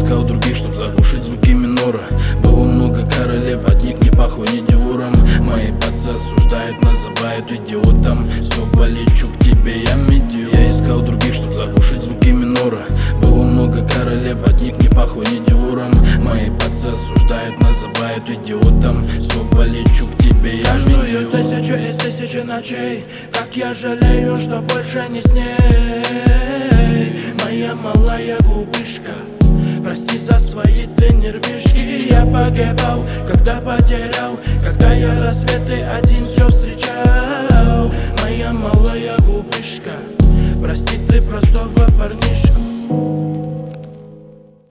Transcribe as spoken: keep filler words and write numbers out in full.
искал других, чтоб заглушить звуки минора. Было много королев, от них не пахло ни Диором. Мои пацы осуждают, называют идиотом. Снова лечу к тебе, я медио. Я искал других, чтоб заглушить звуки минора. Было много королев, от них не пахло ни Диором. Мои пацы осуждают, называют идиотом. Снова лечу к тебе, я медио. Каждую тысячу из тысячи ночей, как я жалею, что больше не с ней. Моя малая глупышка, прости за свои ты нервишки. Я погибал, когда потерял, когда я рассветы один все